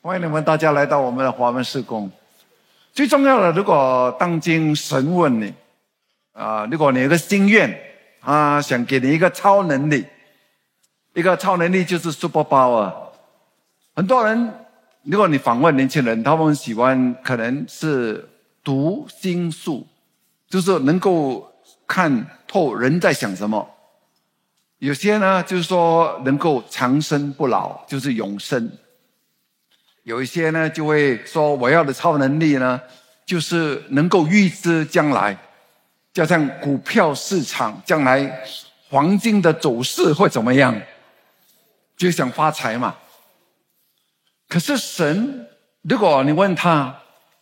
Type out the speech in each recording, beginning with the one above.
欢迎你们大家来到我们的华文事工。最重要的，如果当今神问你如果你有个心愿想给你一个超能力，一个超能力就是 super power。 很多人如果你访问年轻人，他们喜欢可能是读心术，就是能够看透人在想什么。有些呢就是说能够长生不老，就是永生。有一些呢就会说我要的超能力呢就是能够预知将来，就像股票市场将来黄金的走势会怎么样，就想发财嘛。可是神，如果你问他，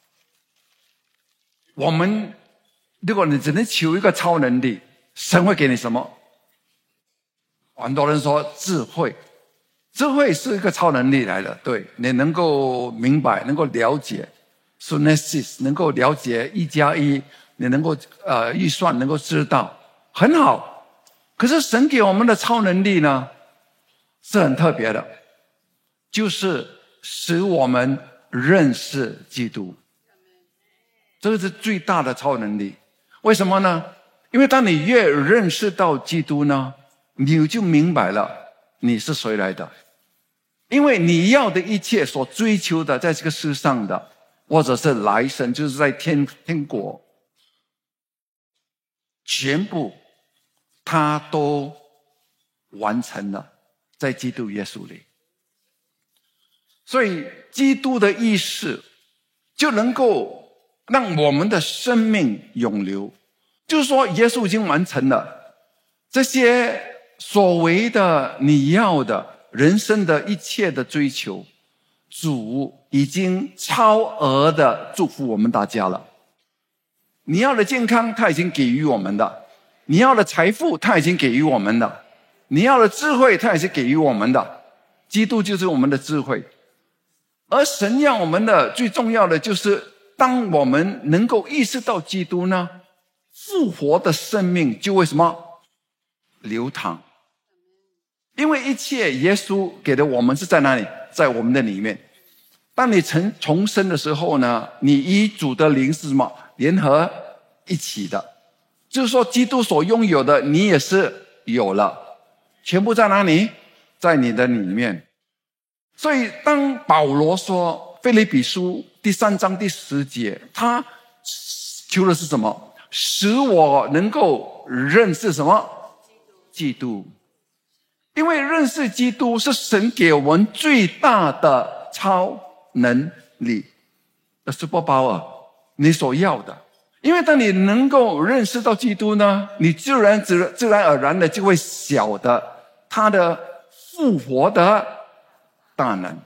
如果你只能求一个超能力，神会给你什么？很多人说智慧。智慧是一个超能力来的，对，你能够明白，能够了解 Sunesis， 能够了解1+1，你能够预算能够知道，很好。可是神给我们的超能力呢是很特别的，就是使我们认识基督。这个是最大的超能力。为什么呢？因为当你越认识到基督呢，你就明白了你是谁来的。因为你要的一切所追求的，在这个世上的，或者是来生，就是在天国，全部他都完成了，在基督耶稣里。所以基督的意识就能够让我们的生命永留，就是说耶稣已经完成了这些所谓的你要的人生的一切的追求，主已经超额的祝福我们大家了。你要的健康他已经给予我们的，你要的财富他已经给予我们的，你要的智慧他也是给予我们的。基督就是我们的智慧。而神要我们的最重要的就是当我们能够意识到基督呢，复活的生命就会什么？流淌。因为一切耶稣给的我们是在哪里？在我们的里面。当你重生的时候呢，你与主的灵是什么？联合一起的。就是说基督所拥有的你也是有了，全部在哪里？在你的里面。所以当保罗说腓立比书第3章第10节，他求的是什么？使我能够认识什么？基督。因为认识基督是神给我们最大的超能力的 super power， 你所要的。因为当你能够认识到基督呢，你自然而然的就会晓得他的复活的大能。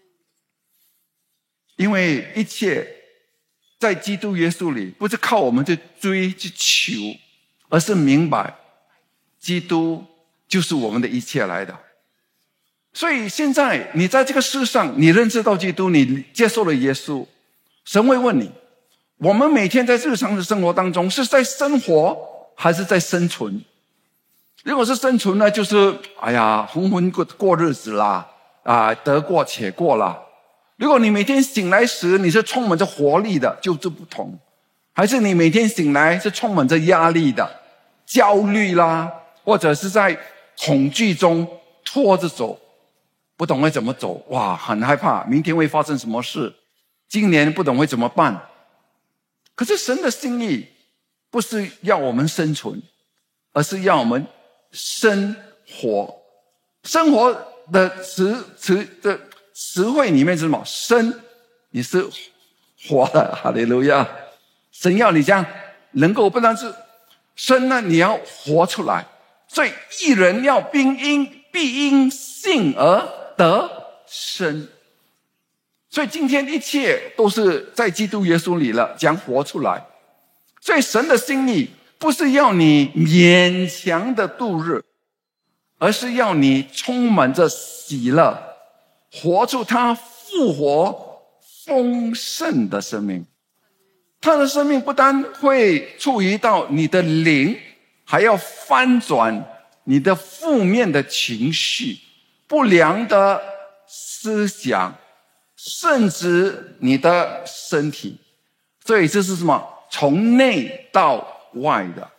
因为一切在基督耶稣里不是靠我们去追去求，而是明白基督就是我们的一切来的。所以现在你在这个世上，你认识到基督，你接受了耶稣，神会问你，我们每天在日常的生活当中是在生活还是在生存？如果是生存呢，就是浑浑过日子啦，得过且过啦。如果你每天醒来时你是充满着活力的，就是不同。还是你每天醒来是充满着压力的，焦虑啦，或者是在恐惧中拖着走，不懂会怎么走，很害怕明天会发生什么事，今年不懂会怎么办。可是神的心意不是要我们生存，而是要我们生活。生活的词汇里面是什么？生，你是活的，哈利路亚。神要你这样能够不单是生呢，你要活出来。所以义人要必因信而得生。所以今天一切都是在基督耶稣里了，将活出来。所以神的心意不是要你勉强的度日，而是要你充满着喜乐，活出他复活丰盛的生命。他的生命不单会触及到你的灵，还要翻转你的负面的情绪、不良的思想， 甚至你的身体。所以这是什么？从内到外的。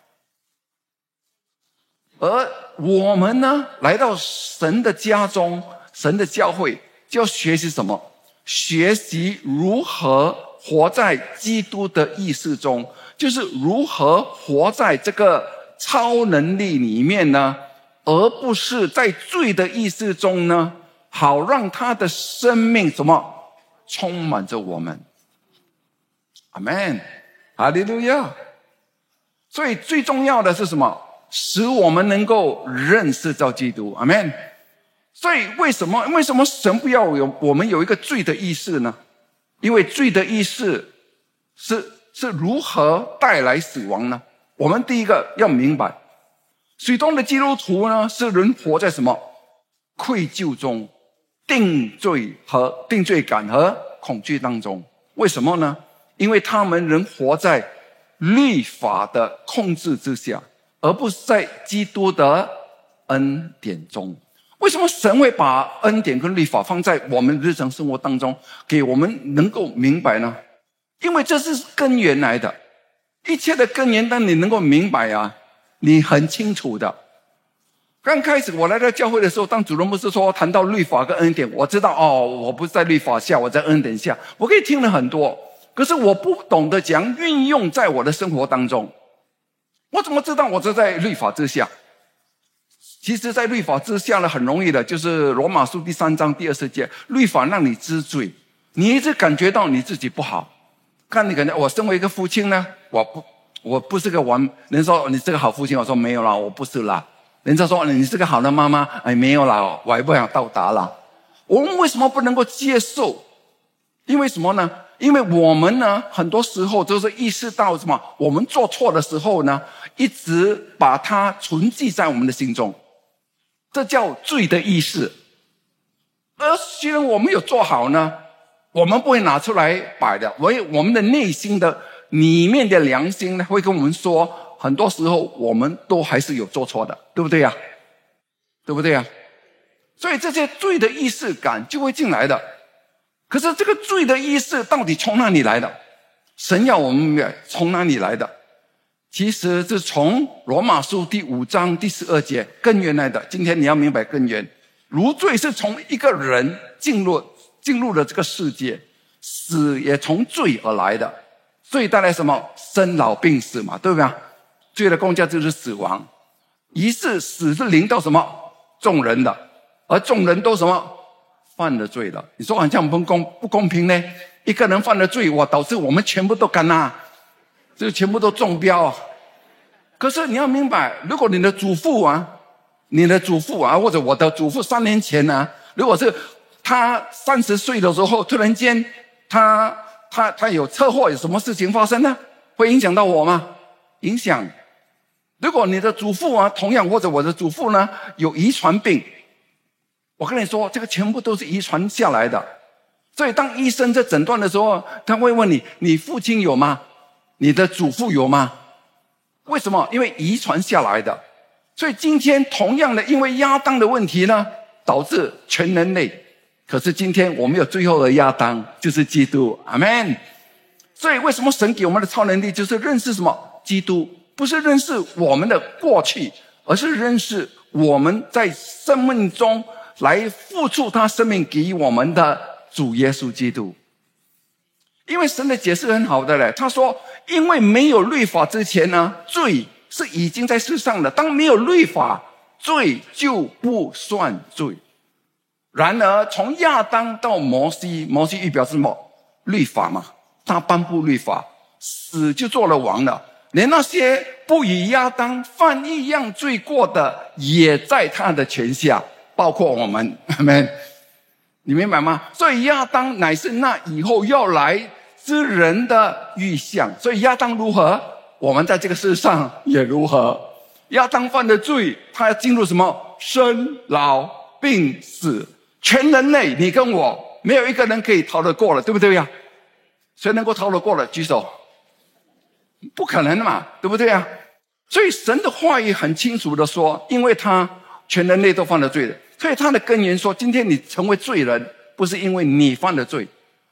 而我们呢，来到神的家中，神的教会，就要学习什么？学习如何活在基督的意识中，就是如何活在这个超能力里面呢，而不是在罪的意识中呢，好让他的生命什么充满着我们。阿们，哈利路亚。所以最重要的是什么？使我们能够认识到基督。阿们。所以为什么神不要我们有一个罪的意识呢？因为罪的意识是如何带来死亡呢？我们第一个要明白，许多的基督徒呢，是人活在什么？愧疚中、定罪感和恐惧当中。为什么呢？因为他们人活在律法的控制之下，而不是在基督的恩典中。为什么神会把恩典跟律法放在我们日常生活当中，给我们能够明白呢？因为这是根源来的，一切的根源，当你能够明白啊，你很清楚的。刚开始我来到教会的时候，当主任牧师说谈到律法跟恩典，我知道我不是在律法下，我在恩典下，我可以听了很多，可是我不懂得怎样运用在我的生活当中。我怎么知道我是在律法之下？其实在律法之下呢，很容易的，就是罗马书第3章第20节，律法让你知罪，你一直感觉到你自己不好。看你感觉，我身为一个父亲呢，我不是个完，人说你是个好父亲，我说没有啦，我不是啦。人家说你是个好的妈妈，没有啦，我还不想到达啦。我们为什么不能够接受？因为什么呢？因为我们呢，很多时候都是意识到什么？我们做错的时候呢，一直把它存记在我们的心中，这叫罪的意识。而虽然我们有做好呢，我们不会拿出来摆的，我们的内心的里面的良心呢，会跟我们说，很多时候我们都还是有做错的，对不对呀？对不对呀？所以这些罪的意识感就会进来的。可是这个罪的意识到底从哪里来的？神要我们明白从哪里来的？其实是从罗马书第5章第12节根源来的。今天你要明白根源，如罪是从一个人进入了这个世界，死也从罪而来的，所以带来什么？生老病死嘛，对不对？罪的工价就是死亡，于是死是临到什么？众人的，而众人都什么？犯了罪了。你说好像不公平呢？一个人犯了罪，导致我们全部都干啊，就全部都中标啊。可是你要明白，如果你的祖父啊，或者我的祖父3年前啊，如果是他30岁的时候，突然间他有车祸，有什么事情发生呢？会影响到我吗？影响。如果你的祖父啊，同样或者我的祖父呢，有遗传病，我跟你说，这个全部都是遗传下来的。所以当医生在诊断的时候，他会问你，你父亲有吗？你的祖父有吗？为什么？因为遗传下来的。所以今天同样的，因为亚当的问题呢，导致全人类。可是今天我们有最后的亚当，就是基督。阿们。所以为什么神给我们的超能力，就是认识什么？基督。不是认识我们的过去，而是认识我们在生命中来付出他生命给我们的主耶稣基督。因为神的解释很好的嘞，他说因为没有律法之前呢，罪是已经在世上的，当没有律法，罪就不算罪。然而从亚当到摩西预表是什么？律法嘛，他颁布律法，死就做了王了，连那些不与亚当犯一样罪过的，也在他的权下，包括我们。阿们，你明白吗？所以亚当乃是那以后要来之人的预象。所以亚当如何，我们在这个世上也如何。亚当犯的罪，他要进入什么？生老病死，全人类你跟我没有一个人可以逃得过了，对不对呀？谁能够逃得过了？举手。不可能的嘛，对不对啊？所以神的话语很清楚的说，因为他全人类都犯了罪的，所以他的根源说，今天你成为罪人，不是因为你犯了罪，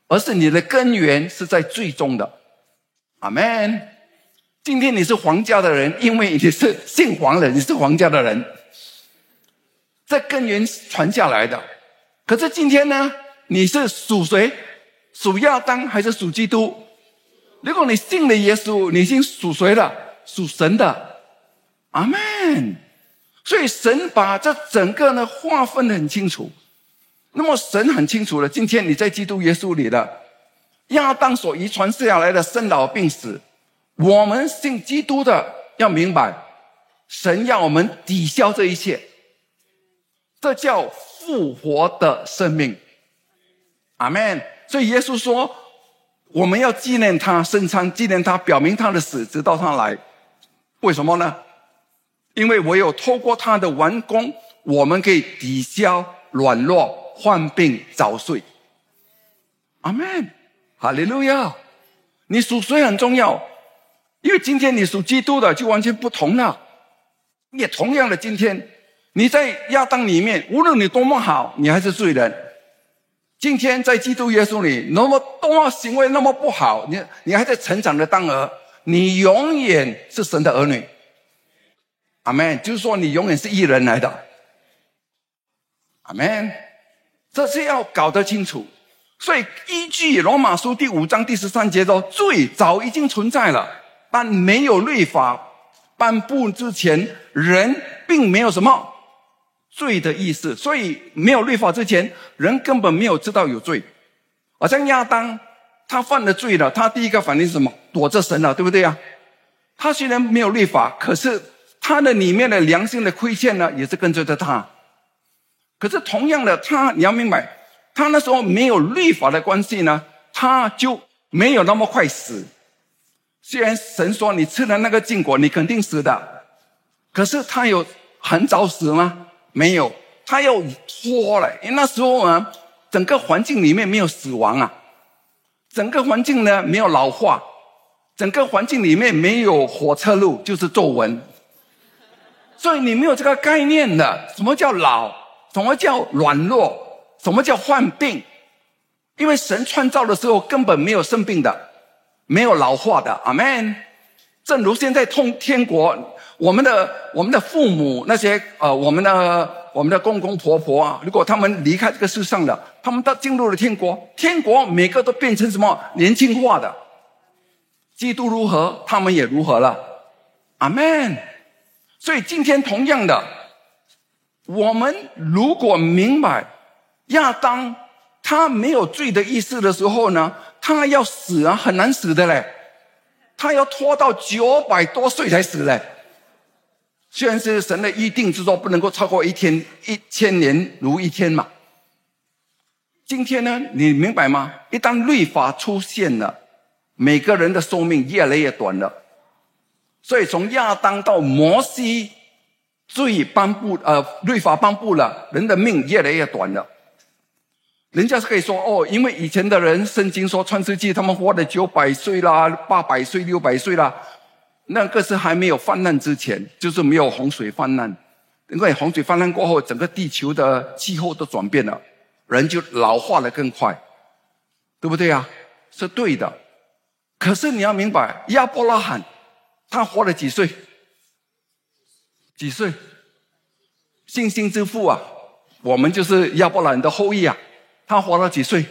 而是你的根源是在罪中的。阿们。今天你是皇家的人，因为你是姓黄的，你是皇家的人，这根源传下来的。可是今天呢，你是属谁？属亚当还是属基督？如果你信了耶稣，你已经属谁了？属神的。阿们。所以神把这整个呢划分得很清楚。那么神很清楚了，今天你在基督耶稣里的亚当所遗传下来的生老病死，我们信基督的要明白，神要我们抵消这一切，这叫复活的生命。阿们。所以耶稣说，我们要纪念他升参，纪念他，表明他的死，直到他来。为什么呢？因为唯有透过他的完工，我们可以抵消软弱、患病、早睡。阿们。哈利路亚。你属谁很重要，因为今天你属基督的就完全不同了。也同样的，今天你在亚当里面，无论你多么好，你还是罪人。今天在基督耶稣里，多么行为那么不好，你还在成长的当儿，你永远是神的儿女。阿们。就是说你永远是义人来的。阿们。这是要搞得清楚。所以依据罗马书第5章第13节说，罪早已经存在了，但没有律法颁布之前，人并没有什么罪的意思。所以没有律法之前，人根本没有知道有罪。好像亚当他犯了罪了，他第一个反应是什么？躲着神了，对不对啊？他虽然没有律法，可是他的里面的良心的亏欠呢，也是跟随着他。可是同样的，你要明白，他那时候没有律法的关系呢，他就没有那么快死。虽然神说你吃了那个禁果，你肯定死的，可是他有很早死吗？没有，他要拖了。因为那时候呢，整个环境里面没有死亡啊，整个环境呢没有老化，整个环境里面没有火车路，就是皱纹。所以你没有这个概念的，什么叫老，什么叫软弱，什么叫患病。因为神创造的时候根本没有生病的，没有老化的。阿们。正如现在天国，我们的父母那些我们的公公婆婆啊，如果他们离开这个世上了，他们到进入了天国，天国每个都变成什么？年轻化的。基督如何，他们也如何了。阿们。所以今天同样的，我们如果明白亚当他没有罪的意思的时候呢，他要死啊，很难死的嘞。他要拖到900多岁才死嘞。虽然是神的预定之说，不能够超过1000年如一天嘛。今天呢，你明白吗？一旦律法出现了，每个人的寿命越来越短了。所以从亚当到摩西，律法颁布了，人的命越来越短了。人家是可以说因为以前的人，圣经说创世纪他们活了900岁啦，800岁600岁啦，那个是还没有泛滥之前，就是没有洪水泛滥。因为洪水泛滥过后，整个地球的气候都转变了，人就老化得更快，对不对啊？是对的。可是你要明白，亚伯拉罕他活了几岁？几岁？信心之父啊，我们就是亚伯拉罕的后裔啊。他活了几岁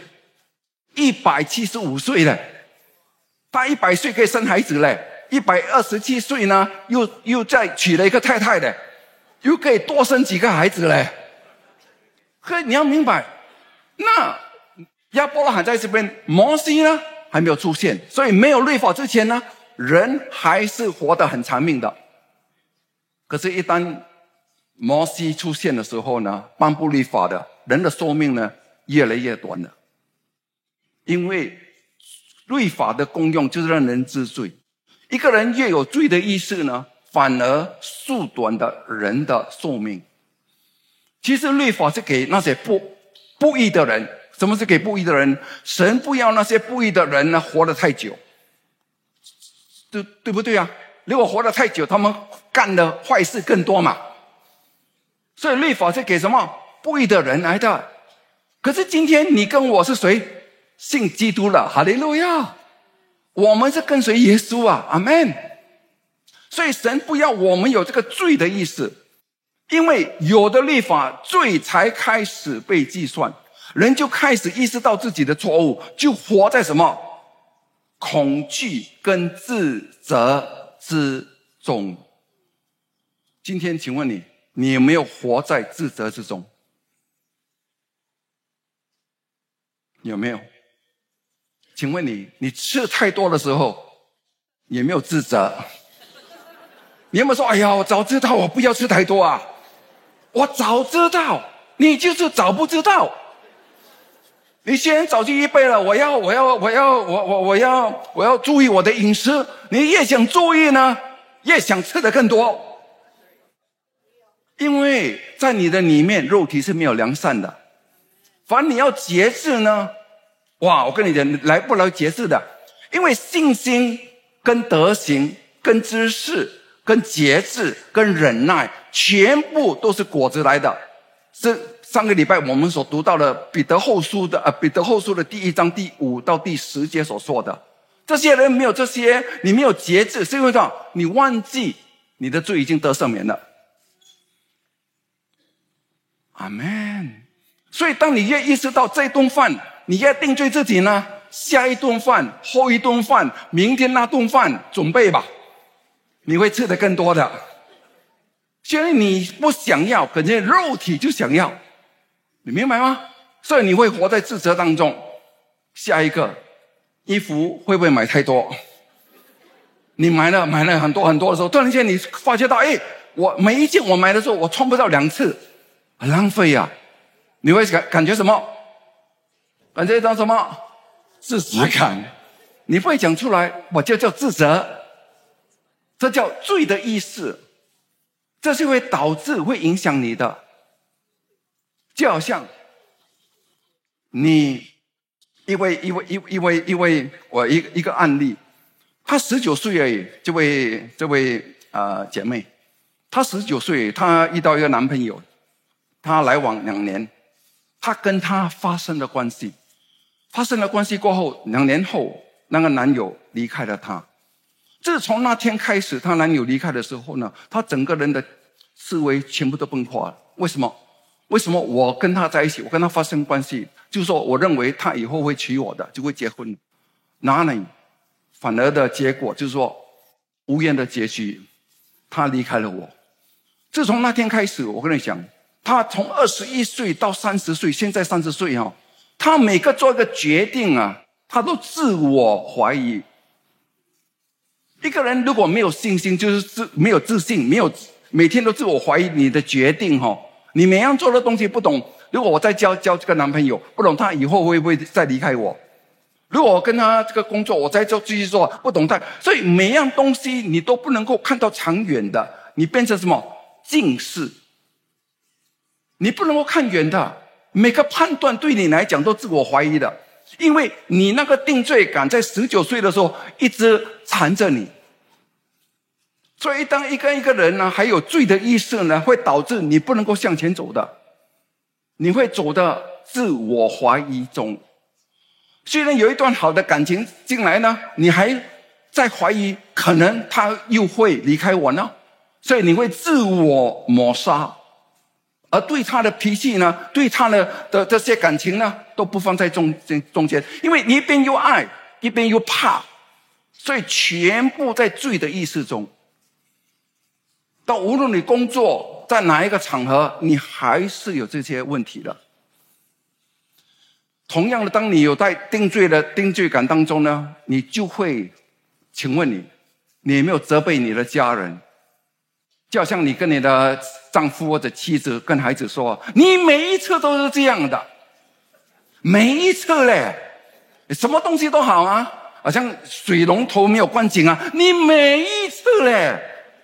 ？175岁了。他100岁可以生孩子了，127岁呢，又再娶了一个太太了，又可以多生几个孩子了。可你要明白，那亚伯拉罕在这边，摩西呢还没有出现，所以没有律法之前呢，人还是活得很长命的。可是一旦摩西出现的时候呢，颁布律法的人的寿命呢越来越短了。因为律法的功用就是让人知罪，一个人越有罪的意识呢，反而缩短的人的寿命。其实律法是给那些不义的人。什么是给不义的人？神不要那些不义的人呢活得太久，对不对啊？如果活得太久，他们干的坏事更多嘛。所以律法是给什么？不义的人来的。可是今天你跟我是谁？ 信基督了，哈利路亚！我们是跟随耶稣啊，阿们。所以神不要我们有这个罪的意识，因为有的律法，罪才开始被计算，人就开始意识到自己的错误，就活在什么恐惧跟自责之中。今天请问你有没有活在自责之中？有没有？请问你吃太多的时候有没有自责？你有没有说哎呀我早知道我不要吃太多啊？我早知道，你就是早不知道。你先早就预备了，我要注意我的饮食，你越想注意呢，越想吃得更多。因为在你的里面，肉体是没有良善的。反正你要节制呢，哇，我跟你讲，来不了节制的。因为信心跟德行跟知识跟节制跟忍耐，全部都是果子来的。是上个礼拜我们所读到的彼得后书的第1章第5到第10节所说的。这些人没有这些，你没有节制，是因为你忘记你的罪已经得赦免了。阿们。所以当你越意识到这一顿饭，你越定罪自己呢，下一顿饭，后一顿饭，明天那顿饭准备吧，你会吃得更多的。所以你不想要，可是肉体就想要，你明白吗？所以你会活在自责当中。下一个，衣服会不会买太多？你买了很多很多的时候，突然间你发觉到，我每一件我买的时候，我穿不到2次，很浪费啊。你会感觉什么？感觉到什么？自责感。你不会讲出来，我就叫自责，这叫罪的意识，这是会导致会影响你的。就好像你一个案例，她19岁而已，这位姐妹，她19岁，她遇到一个男朋友，她来往2年。她跟他发生了关系过后，2年后，那个男友离开了她。自从那天开始，她男友离开的时候呢，她整个人的思维全部都崩垮了。为什么我跟他在一起，我跟他发生关系，就是说我认为他以后会娶我的，就会结婚。哪里反而的结果就是说无缘的结局，他离开了我。自从那天开始，我跟你讲，他从21岁到30岁，现在30岁他每个做一个决定啊，他都自我怀疑。一个人如果没有信心，就是没有自信，每天都自我怀疑你的决定你每样做的东西不懂。如果我再交这个男朋友，不懂他以后会不会再离开我？如果我跟他这个工作，我再继续做，不懂他，所以每样东西你都不能够看到长远的，你变成什么？近视。你不能够看远的，每个判断对你来讲都自我怀疑的，因为你那个定罪感在19岁的时候一直缠着你。所以当一个人呢还有罪的意识呢，会导致你不能够向前走的，你会走的自我怀疑中。虽然有一段好的感情进来呢，你还在怀疑可能他又会离开我呢，所以你会自我抹杀，而对他的脾气呢，对他的这些感情呢，都不放在中间，因为你一边又爱，一边又怕，所以全部在罪的意识中。但无论你工作在哪一个场合，你还是有这些问题的。同样的，当你有在定罪感当中呢，你就会，请问你有没有责备你的家人？就好像你跟你的丈夫或者妻子跟孩子说，你每一次都是这样的，每一次嘞，什么东西都好啊，好像水龙头没有关紧啊，你每一次嘞，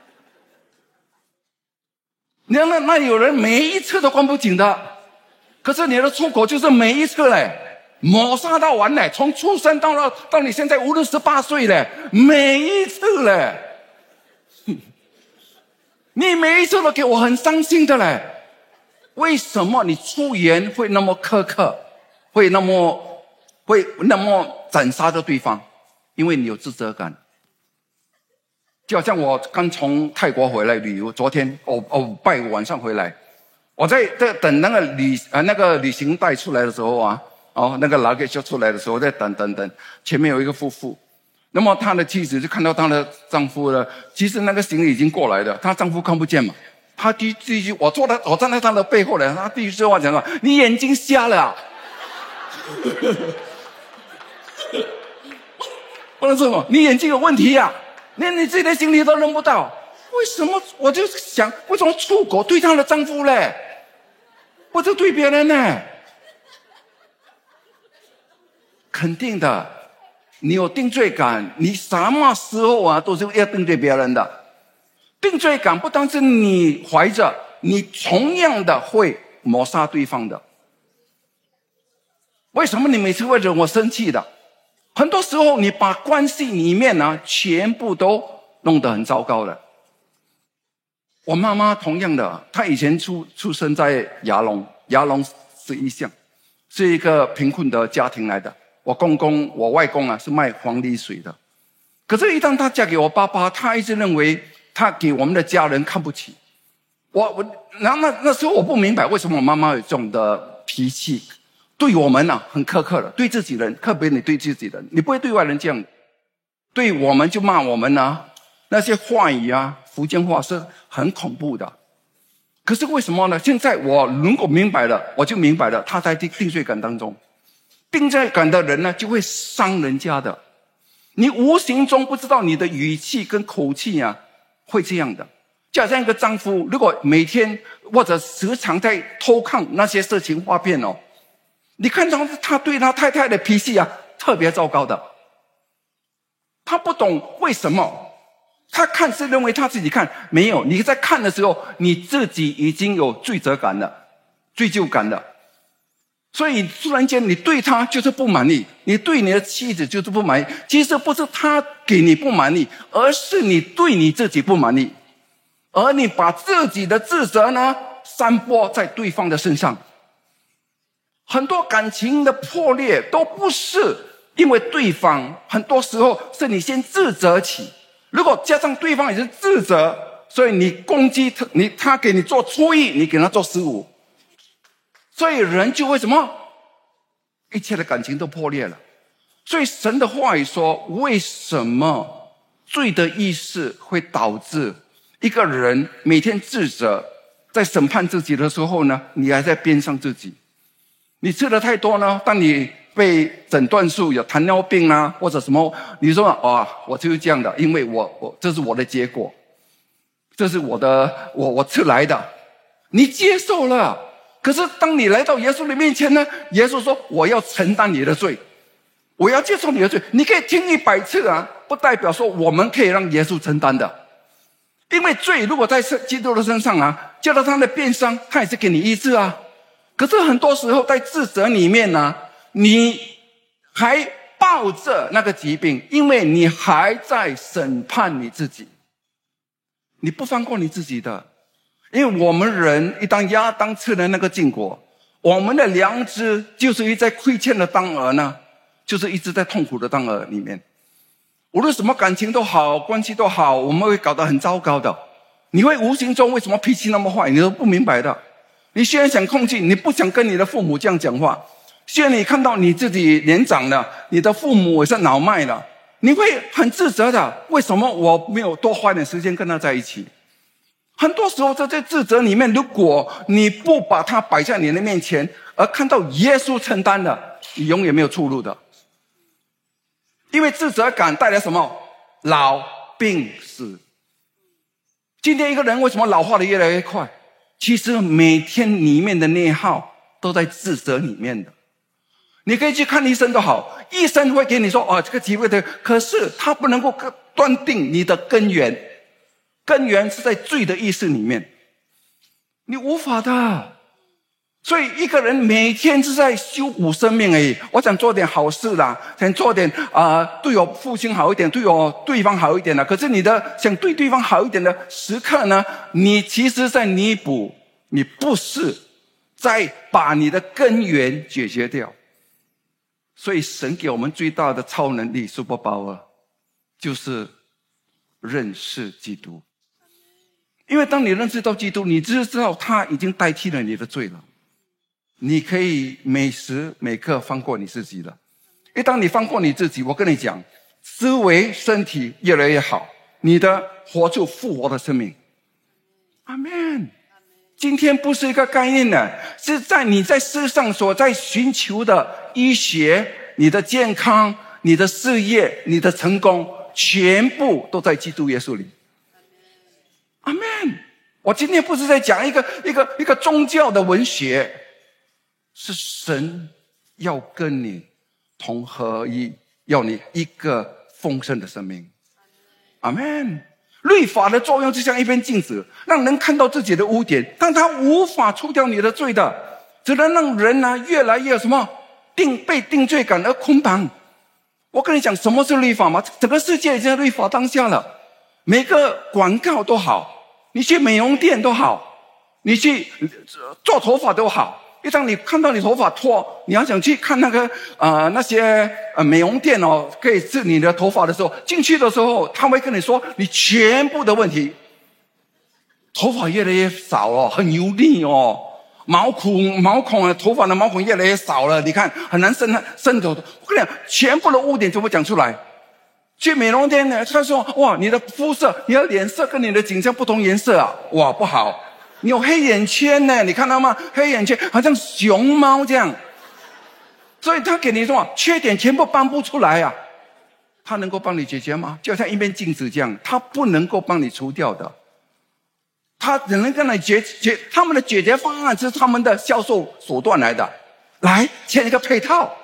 那有人每一次都关不紧的，可是你的出口就是每一次嘞，抹杀到完嘞，从出生到你现在无论18岁嘞，每一次嘞，你每一次都给我很伤心的嘞。为什么你出言会那么苛刻，会那么会那么斩杀着对方？因为你有自责感。就好像我刚从泰国回来旅游，昨天拜五晚上回来，我在等那个旅行袋出来的时候啊，那个 luggage 出来的时候，在等，前面有一个夫妇，那么他的妻子就看到他的丈夫了，其实那个行李已经过来了，她丈夫看不见嘛。他第一句，我站在他的背后呢，他第一句话讲说：“你眼睛瞎了啊！”不能说什么，你眼睛有问题啊，连你自己的行李都认不到，为什么？我就想，为什么出国对她的丈夫嘞，或者对别人呢？肯定的，你有定罪感，你什么时候啊都是要定罪别人的。定罪感不单是你怀着，你同样的会抹杀对方的。为什么你每次会惹我生气的？很多时候你把关系里面呢，全部都弄得很糟糕了。我妈妈同样的，她以前出生在牙龙是一乡，是一个贫困的家庭来的。我外公啊是卖黄梨水的，可是一旦她嫁给我爸爸，她一直认为她给我们的家人看不起。那时候我不明白为什么我妈妈有这种的脾气，对我们啊很苛刻的，对自己人，特别你对自己人，你不会对外人这样，对我们就骂我们啊，那些话语啊，福建话是很恐怖的。可是为什么呢？现在我如果明白了，我就明白了，他在定罪感当中，定罪感的人呢，就会伤人家的。你无形中不知道你的语气跟口气啊，会这样的。就好像一个丈夫，如果每天或者时常在偷看那些色情画片哦，你看到他对他太太的脾气啊，特别糟糕的。他不懂为什么，他看是认为他自己看，没有，你在看的时候，你自己已经有罪责感了，罪疚感了。所以突然间你对他就是不满意，你对你的妻子就是不满意，其实不是他给你不满意，而是你对你自己不满意，而你把自己的自责呢散播在对方的身上。很多感情的破裂都不是因为对方，很多时候是你先自责起，如果加上对方也是自责，所以你攻击他给你做初一，你给他做15，所以人就会什么？一切的感情都破裂了。所以神的话语说，为什么罪的意识会导致一个人每天自责，在审判自己的时候呢，你还在边上自己。你吃的太多呢，当你被诊断出有糖尿病啊，或者什么，你说我就是这样的，因为我这是我的结果，这是我吃来的，你接受了。可是当你来到耶稣的面前呢，耶稣说我要承担你的罪，我要接受你的罪。你可以听100次啊，不代表说我们可以让耶稣承担的。因为罪如果在基督的身上啊，叫到他的鞭伤，他也是给你医治啊。可是很多时候在自责里面呢，你还抱着那个疾病，因为你还在审判你自己，你不放过你自己的。因为我们人一旦亚当吃了那个禁果，我们的良知就是一直在亏欠的当儿呢，就是一直在痛苦的当儿里面。无论什么感情都好，关系都好，我们会搞得很糟糕的。你会无形中为什么脾气那么坏，你都不明白的。你虽然想控制，你不想跟你的父母这样讲话，虽然你看到你自己年长了，你的父母也是老迈了，你会很自责的，为什么我没有多花点时间跟他在一起？很多时候在这自责里面，如果你不把它摆在你的面前，而看到耶稣承担的，你永远没有出路的。因为自责感带来什么？老病死。今天一个人为什么老化的越来越快？其实每天里面的内耗都在自责里面的。你可以去看医生都好，医生会给你说这个疾病的，可是他不能够断定你的根源，根源是在罪的意识里面，你无法的。所以一个人每天是在修补生命而已。我想做点好事啦，想做点对我父亲好一点，对方好一点啦。可是你的想对对方好一点的时刻呢，你其实在弥补，你不是在把你的根源解决掉。 所以神给我们最大的超能力 superpower 就是认识基督。因为当你认识到基督，你知道他已经代替了你的罪了，你可以每时每刻放过你自己了。因为当你放过你自己，我跟你讲，思维身体越来越好，你的活出复活的生命。阿们。今天不是一个概念呢，是在你在世上所在寻求的医学、你的健康、你的事业、你的成功，全部都在基督耶稣里。阿们。我今天不是在讲一个宗教的文学，是神要跟你同合一，要你一个丰盛的生命。阿们。律法的作用就像一面镜子，让人看到自己的污点，但它无法除掉你的罪的，只能让人越来越什么被定罪感而捆绑。我跟你讲，什么是律法吗？整个世界已经在律法当下了，每个广告都好，你去美容店都好，你去做头发都好。一当你看到你头发脱，你要想去看那些美容店可以治你的头发的时候，进去的时候他会跟你说你全部的问题。头发越来越少了，很油腻毛孔头发的毛孔越来越少了，你看很难渗透。我跟你讲，全部的污点就会讲出来。去美容店呢，他说哇，你的肤色，你的脸色跟你的颈项不同颜色啊，哇不好。你有黑眼圈呢，你看到吗？黑眼圈好像熊猫这样，所以他给你什么缺点全部搬不出来啊。他能够帮你解决吗？就像一面镜子这样，他不能够帮你除掉的。他只能跟你他们的解决方案是他们的销售手段来的。来签一个配套，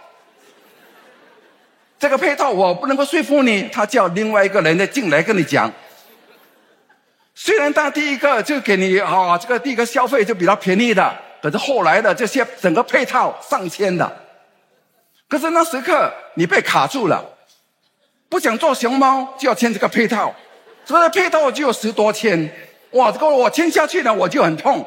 这个配套我不能够说服你，他叫另外一个人进来跟你讲。虽然他第一个就给你这个第一个消费就比较便宜的，可是后来的这些整个配套上千的，可是那时刻你被卡住了，不想做熊猫就要签这个配套，这个配套就有10多千，哇，这个我签下去了我就很痛，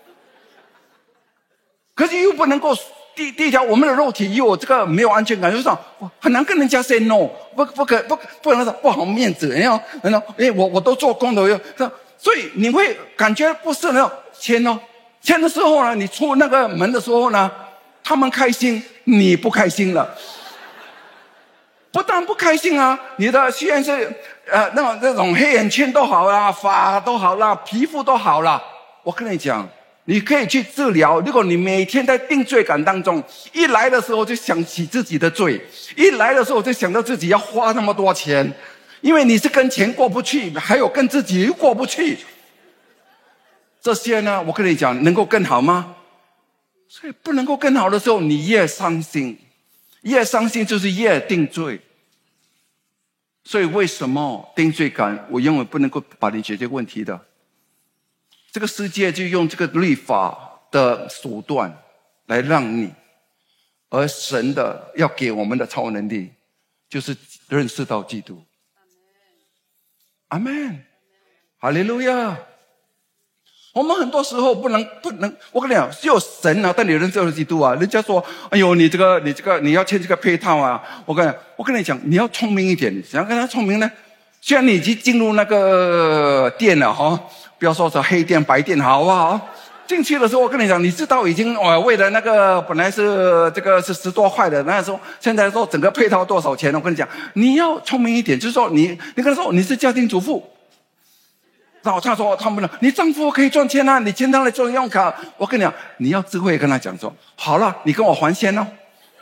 可是又不能够第一条，我们的肉体又有这个没有安全感，就是很难跟人家 say no， 不能说不好面子，我都做工的，所以你会感觉不是那种签的时候呢，你出那个门的时候呢，他们开心，你不开心了。不但不开心啊，你的虽然是那种黑眼圈都好啦，发都好啦，皮肤都好啦，我跟你讲，你可以去治疗。如果你每天在定罪感当中，一来的时候就想起自己的罪，一来的时候就想到自己要花那么多钱，因为你是跟钱过不去，还有跟自己又过不去，这些呢，我跟你讲，能够更好吗？所以不能够更好的时候，你越伤心，越伤心就是越定罪。所以为什么定罪感我认为不能够把你解决问题的？这个世界就用这个律法的手段来让你，而神的要给我们的超能力就是认识到基督。阿们，哈利路亚。我们很多时候不能，我跟你讲，只有神带你认识到基督啊。人家说，哎呦，你这个你要签这个配套啊。我跟你讲，你要聪明一点。怎样跟他聪明呢？虽然你已经进入那个店了不要说是黑店白店，好不好？进去的时候，我跟你讲，你知道已经为了那个本来是这个是10多块的，那时候现在说整个配套多少钱？我跟你讲，你要聪明一点，就是说你跟他说你是家庭主妇。然后他说你丈夫可以赚钱啊，你签他来做信用卡。我跟你讲，你要智慧跟他讲说，好了，你跟我还钱哦。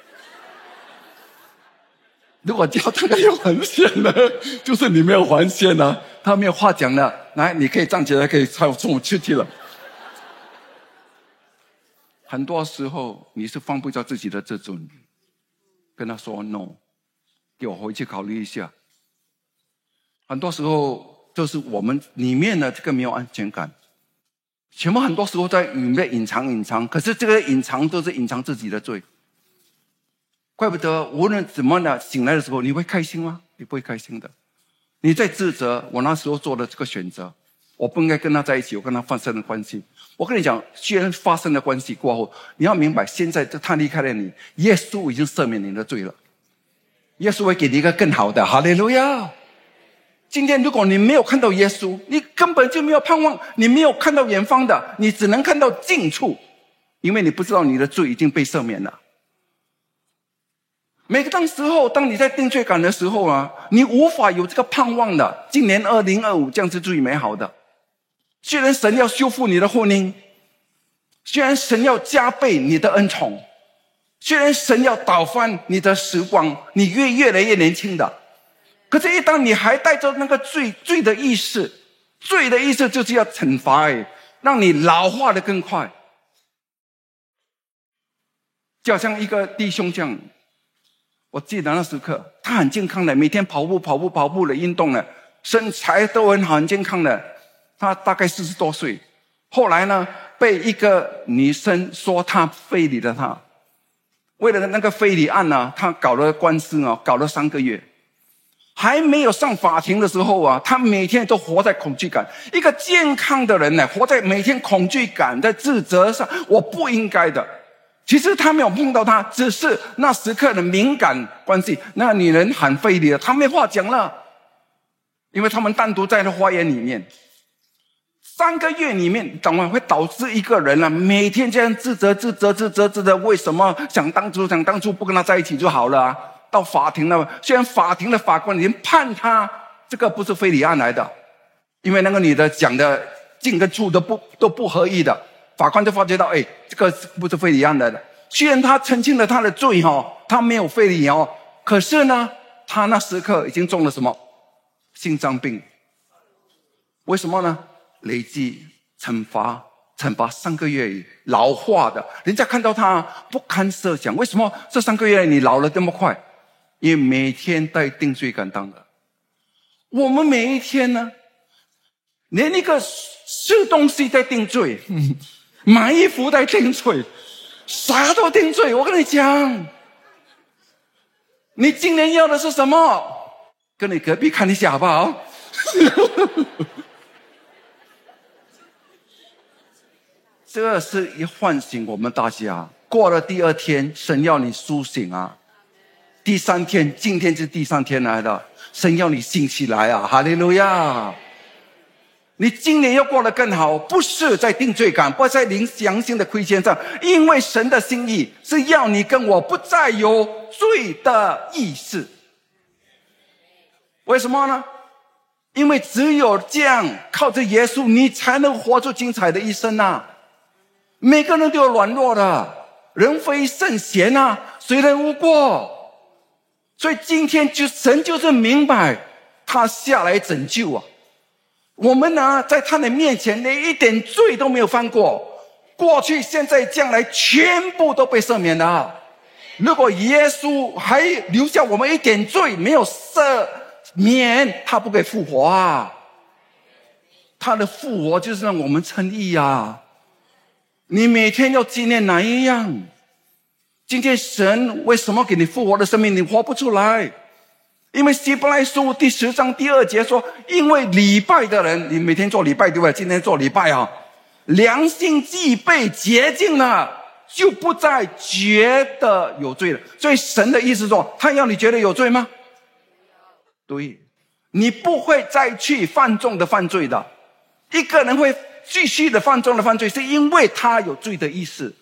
如果叫他跟你还钱呢，就是你没有还钱了，他没有话讲了。来，你可以站起来，可以送我出去了。很多时候你是放不下自己的自尊，跟他说 no， 给我回去考虑一下。很多时候就是我们里面的这个没有安全感，全部很多时候在里面隐藏，可是这个隐藏都是隐藏自己的罪。怪不得无论怎么呢，醒来的时候你会开心吗？你不会开心的。你在自责我那时候做的这个选择，我不应该跟他在一起，我跟他发生了关系。我跟你讲，虽然发生了关系过后，你要明白，现在他离开了你，耶稣已经赦免你的罪了。 耶稣会给你一个更好的。哈利路亚！今天如果你没有看到耶稣，你根本就没有盼望，你没有看到远方的，你只能看到近处，因为你不知道你的罪已经被赦免了。每个当时候，当你在定罪感的时候啊，你无法有这个盼望的。今年2025这样是最美好的。虽然神要修复你的婚姻，虽然神要加倍你的恩宠，虽然神要倒翻你的时光，你越来越年轻的，可是一当你还带着那个罪的意识，罪的意识就是要惩罚，让你老化的更快。就好像一个弟兄这样，我记得那时刻他很健康的，每天跑步的运动的，身材都很好，很健康的。他大概40多岁，后来呢被一个女生说他非礼了他，为了那个非礼案呢，他搞了官司啊，搞了3个月。还没有上法庭的时候啊，他每天都活在恐惧感。一个健康的人呢，活在每天恐惧感在自责上，我不应该的。其实他没有碰到他，只是那时刻的敏感关系。那女人喊非礼了，他没话讲了，因为他们单独在那花园里面。3个月里面，当然会导致一个人每天这样自责，为什么想当初不跟他在一起就好了啊？到法庭了，虽然法庭的法官已经判他这个不是非礼案来的，因为那个女的讲的进跟出都不合意的，法官就发觉到，这个不是非礼案来的。虽然他澄清了他的罪他没有非礼可是呢，他那时刻已经中了什么心脏病？为什么呢？累积惩罚3个月，老化的，人家看到他不堪设想。为什么这3个月你老了这么快？因为每天带定罪感当的。我们每一天呢，连一个吃东西在定罪，买衣服在定罪，啥都定罪。我跟你讲，你今年要的是什么？跟你隔壁看一下好不好？这是一唤醒我们大家。过了第2天，神要你苏醒啊。第3天，今天是第3天来的，神要你醒起来啊！哈利路亚！你今年要过得更好，不是在定罪感，不是在良心的亏欠上，因为神的心意是要你跟我不再有罪的意识。为什么呢？因为只有这样，靠着耶稣，你才能活出精彩的一生啊！每个人都有软弱的，人非圣贤啊，谁人无过？所以今天神就是明白，他下来拯救啊。我们呢，在他的面前连一点罪都没有犯过，过去、现在、将来全部都被赦免了。如果耶稣还留下我们一点罪没有赦免，他不可以复活啊。他的复活就是让我们称义啊。你每天要纪念哪一样？今天神为什么给你复活的生命，你活不出来？因为希伯来书第10章第2节说，因为礼拜的人，你每天做礼拜对不对？今天做礼拜啊，良心既被洁净了，就不再觉得有罪了。所以神的意思说，他要你觉得有罪吗？对，你不会再去犯罪的。一个人会继续的犯罪，是因为他有罪的意识。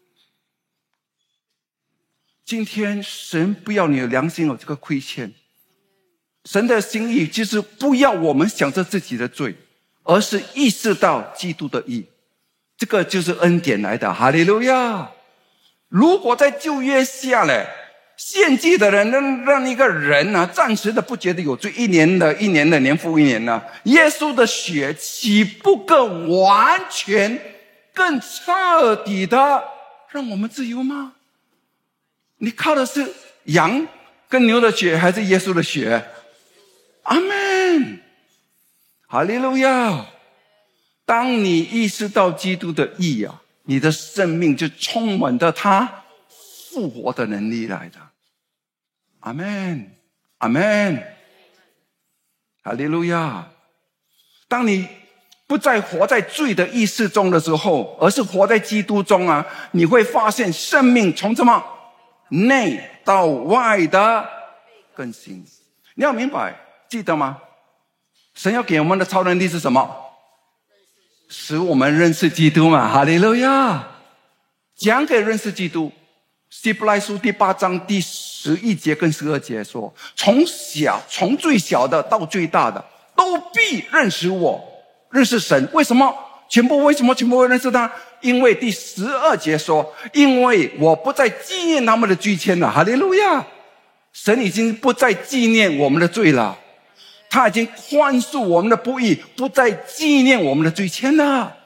今天神不要你的良心有这个亏欠，神的心意就是不要我们想着自己的罪，而是意识到基督的义。这个就是恩典来的，哈利路亚！如果在旧约下来献祭的人让一个人暂时的不觉得有罪，一年的年复一年耶稣的血岂不更完全更彻底的让我们自由吗？你靠的是羊跟牛的血还是耶稣的血？阿们，哈利路亚！当你意识到基督的义啊，你的生命就充满着他复活的能力来的。阿们，阿们，哈利路亚！当你不再活在罪的意识中的时候，而是活在基督中你会发现生命从什么内到外的更新。你要明白，记得吗？神要给我们的超能力是什么？使我们认识基督嘛，哈利路亚！讲给认识基督。希伯来书第8章第11节跟12节说，从最小的到最大的都必认识我，认识神。为什么？为什么全部会认识他？因为第12节说，因为我不再纪念他们的罪愆了，哈利路亚！神已经不再纪念我们的罪了，他已经宽恕我们的不义，不再纪念我们的罪愆了。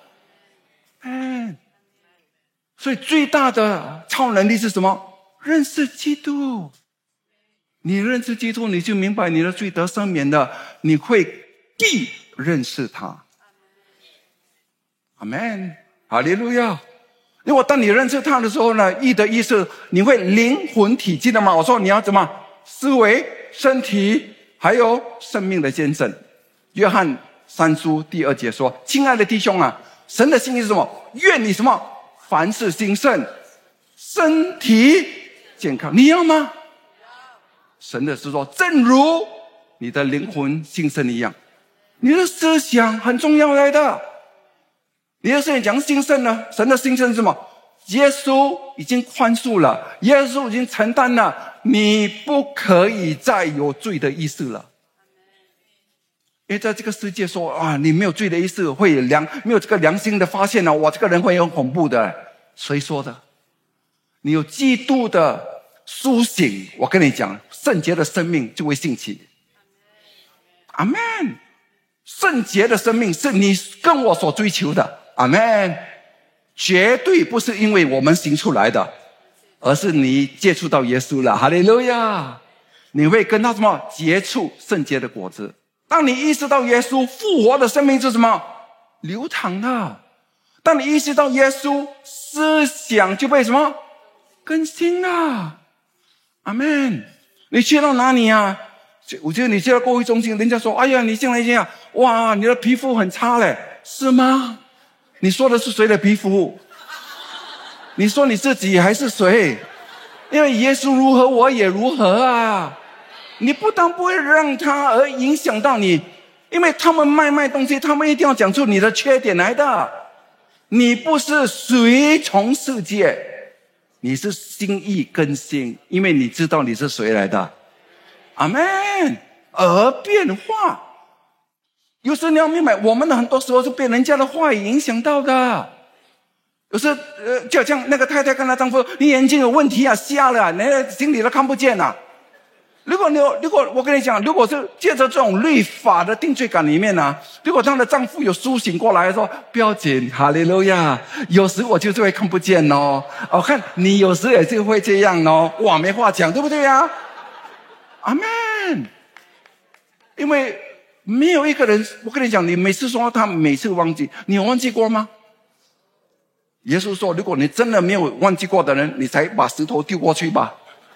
所以最大的超能力是什么？认识基督。你认识基督，你就明白你的罪得赦免了，你会必认识他。阿们，哈利路亚！因为当你认识他的时候呢，义的意思你会灵魂体，记得吗？我说你要怎么思维、身体还有生命的见证。约翰3书第2节说，亲爱的弟兄啊，神的心意是什么？愿你什么？凡事兴盛，身体健康。你要吗？神的是说，正如你的灵魂兴盛一样，你的思想很重要来的。你的思想讲兴盛呢？神的兴盛是什么？耶稣已经宽恕了，耶稣已经承担了，你不可以再有罪的意识了。因为在这个世界说啊，你没有罪的意识，会没有这个良心的发现呢，我这个人会很恐怖的。谁说的？你有基督的苏醒，我跟你讲，圣洁的生命就会兴起。阿们！圣洁的生命是你跟我所追求的。阿们！绝对不是因为我们行出来的，而是你接触到耶稣了。哈利路亚！你会跟他什么？结出圣洁的果子。当你意识到耶稣复活的生命是什么？流淌的。当你意识到耶稣，思想就被什么？更新了。阿们！你去到哪里啊？我觉得你去到购物中心，人家说，哎呀，你进来一下，哇，你的皮肤很差嘞。是吗？你说的是谁的皮肤？你说你自己还是谁？因为耶稣如何，我也如何啊。你不但不会让他而影响到你，因为他们卖东西，他们一定要讲出你的缺点来的。你不是随从世界，你是心意更新，因为你知道你是谁来的。阿们！而变化。有时你要明白，我们的很多时候是被人家的话语影响到的。有时就像那个太太跟她丈夫，你眼睛有问题啊，瞎了，连心里都看不见啊。如果我跟你讲，如果是借着这种律法的定罪感里面呢，如果她的丈夫有苏醒过来说，不要紧，哈利路亚，有时我就是会看不见哦。我看你有时也是会这样哦，哇，没话讲，对不对啊？阿们！因为没有一个人，我跟你讲，你每次说他每次忘记，你有忘记过吗？耶稣说，如果你真的没有忘记过的人，你才把石头丢过去吧。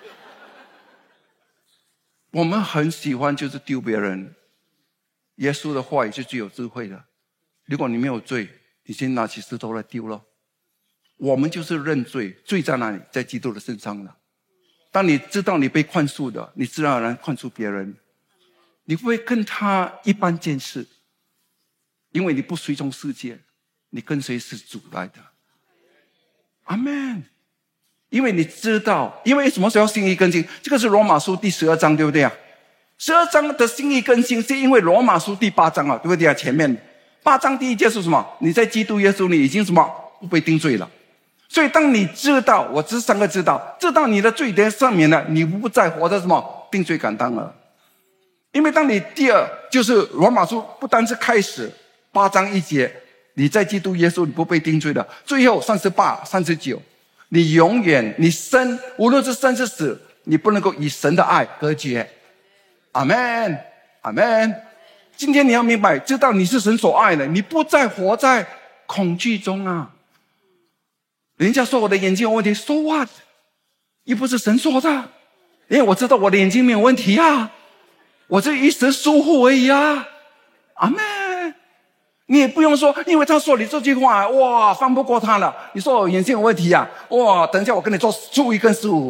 我们很喜欢就是丢别人，耶稣的话语是最有智慧的。如果你没有罪，你先拿起石头来丢了。我们就是认罪，罪在哪里？在基督的身上了。当你知道你被宽恕的，你自然而然宽恕别人，你不会跟他一般见识，因为你不随从世界，你跟随是主来的。阿们！因为你知道，因为什么时候心意更新？这个是罗马书第12章，对不对啊？12章的心意更新是因为罗马书第8章啊，对不对啊？前面8章第1节是什么？你在基督耶稣里已经什么？不被定罪了。所以当你知道，我这3个知道你的罪得赦免了，你不再活在什么定罪感当了。因为当你第二就是罗马书不单是开始8章1节，你在基督耶稣你不被定罪了，最后38、39，你永远你生无论是生是死，你不能够与神的爱隔绝。阿们，阿们。今天你要明白，知道你是神所爱的，你不再活在恐惧中啊。人家说我的眼睛有问题 ，so what？ 又不是神说的，因为我知道我的眼睛没有问题啊，我这一时疏忽而已啊。阿们。你也不用说，因为他说你这句话，哇，放不过他了。你说我眼睛有问题啊，哇，等一下我跟你做初1跟15，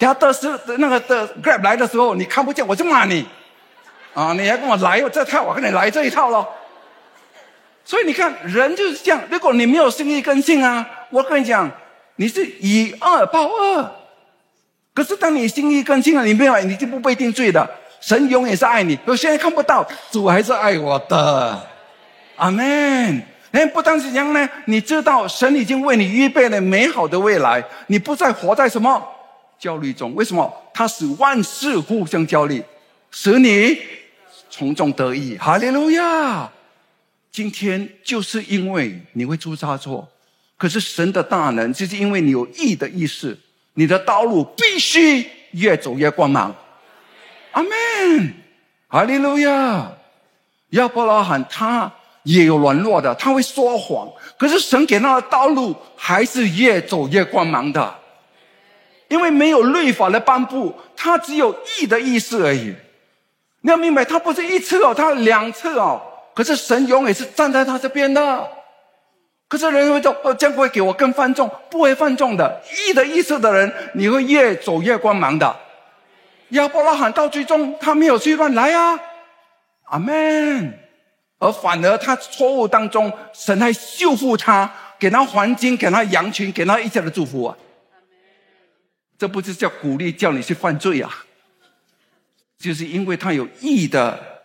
等下那个Grab 来的时候，你看不见我就骂你啊！你还跟我来这套，我跟你来这一套咯。所以你看，人就是这样。如果你没有心意更新啊，我跟你讲，你是以恶报恶。可是当你心意更新了，你就不被定罪的。神永远是爱你，我现在看不到，主还是爱我的。阿们。不单是这样呢，你知道神已经为你预备了美好的未来，你不再活在什么焦虑中。为什么？他使万事互相效力，使你从中得益。哈利路亚！今天就是因为你会出差错，可是神的大能就是因为你有义的意识，你的道路必须越走越光芒。阿们！哈利路亚！亚伯拉罕他也有软弱的，他会说谎，可是神给他的道路还是越走越光芒的。因为没有律法的颁布，他只有义的意思而已。你要明白，他不是一次哦，他2次哦，可是神永远是站在他这边的。可是人会说这样会给我更犯重，不会犯重的。义的意思的人，你会越走越光芒的。亚伯拉罕到最终他没有去乱来啊，阿们。而反而他错误当中，神还修复他，给他黄金，给他羊群，给他一切的祝福啊。这不是叫鼓励叫你去犯罪啊，就是因为他有义的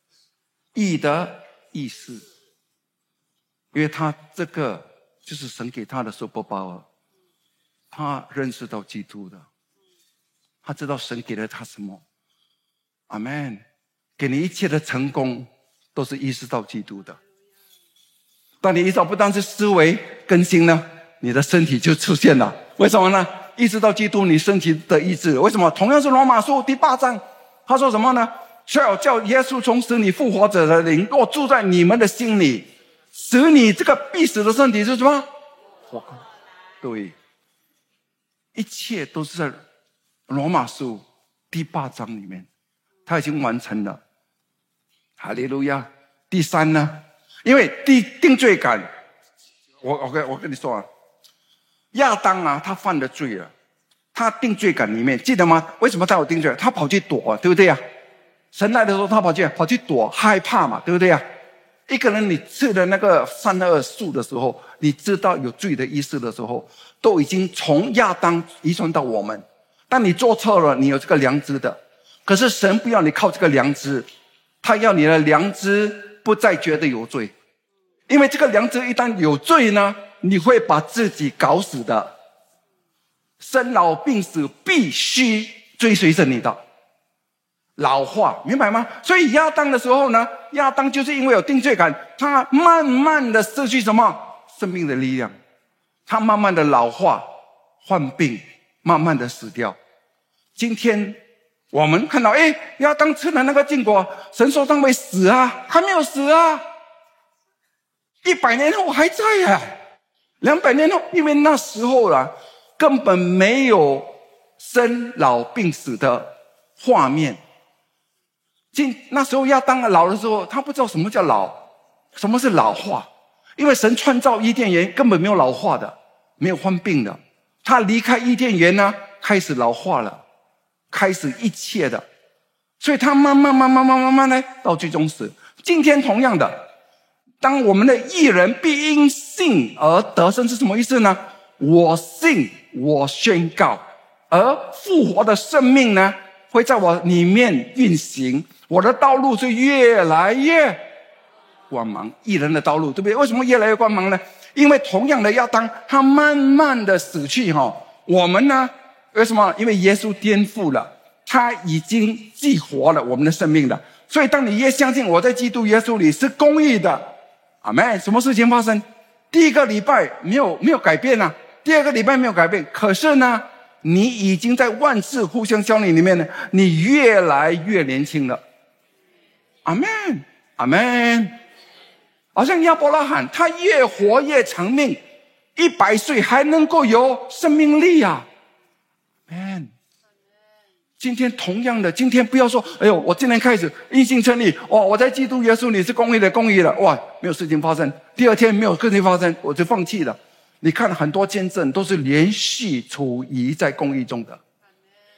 意思，因为他这个就是神给他的superpower，他认识到基督的，他知道神给了他什么。阿们。给你一切的成功都是意识到基督的。当你意识到不单是思维更新呢，你的身体就出现了。为什么呢？意识到基督，你身体的意志。为什么？同样是罗马书第8章，他说什么呢？叫耶稣从死里复活者的灵若住在你们的心里，使你这个必死的身体是什么？活过。对，一切都是在罗马书第8章里面，他已经完成了。哈利路亚。第3呢？因为定罪感，我跟你说啊，亚当啊，他犯了罪了，他定罪感里面，记得吗？为什么他有定罪？他跑去躲，对不对啊？神来的时候，他跑去躲，害怕嘛，对不对啊？一个人你吃了那个善恶树的时候，你知道有罪的意识的时候，都已经从亚当遗传到我们。但你做错了，你有这个良知的，可是神不要你靠这个良知，他要你的良知不再觉得有罪。因为这个良知一旦有罪呢，你会把自己搞死的。生老病死必须追随着你的老化，明白吗？所以亚当的时候呢，亚当就是因为有定罪感，他慢慢的失去什么？生命的力量，他慢慢的老化，患病，慢慢的死掉。今天我们看到，亚当吃了那个禁果，神说他会死啊，还没有死啊。100年后还在啊，200年后，因为那时候啊，根本没有生老病死的画面。那时候亚当老的时候，他不知道什么叫老，什么是老化，因为神创造伊甸园根本没有老化的，没有患病的。他离开伊甸园呢，开始老化了，开始一切的，所以他慢慢呢，到最终死。今天同样的，当我们的义人必因信而得生是什么意思呢？我信，我宣告，而复活的生命呢，会在我里面运行，我的道路是越来越光芒。义人的道路，对不对？为什么越来越光芒呢？因为同样的亚当他慢慢的死去，我们呢，为什么？因为耶稣颠覆了，他已经激活了我们的生命了。所以当你越相信我在基督耶稣里是公义的，阿们，什么事情发生？第1个礼拜没有改变啊，第2个礼拜没有改变，可是呢，你已经在万事互相效力里面呢，你越来越年轻了。阿们，阿们。好像亚伯拉罕，他越活越长命，100岁还能够有生命力啊。Man， 今天同样的，今天不要说，我今天开始因信称义，我在基督耶稣里是公义的，哇，没有事情发生。第2天没有事情发生，我就放弃了。你看很多见证都是连续处于在公义中的。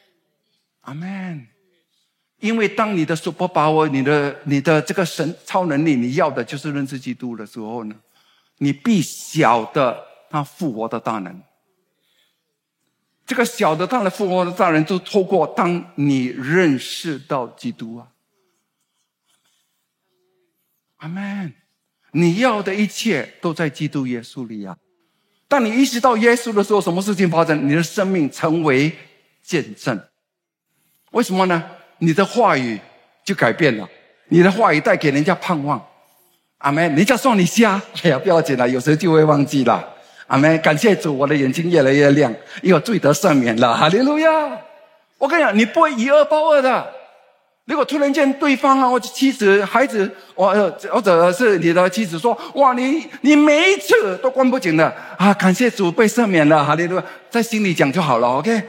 阿们。因为当你的 super power， 你的这个神超能力，你要的就是认识基督的时候呢，你必晓得他复活的大能。这个晓得他的复活的大能，就透过当你认识到基督啊。阿们。你要的一切都在基督耶稣里啊。当你意识到耶稣的时候，什么事情发生？你的生命成为见证。为什么呢？你的话语就改变了，你的话语带给人家盼望。阿们。人家说你瞎，哎呀，不要紧了，有时候就会忘记了。阿们。感谢主，我的眼睛越来越亮，因为我罪得赦免了。哈利路亚。我跟你讲，你不会以恶报恶的。如果突然间对方啊，或者妻子、孩子，或者是你的妻子说：“哇，你每一次都关不紧的啊！”感谢主被赦免了，哈利路亚，在心里讲就好了 ，OK。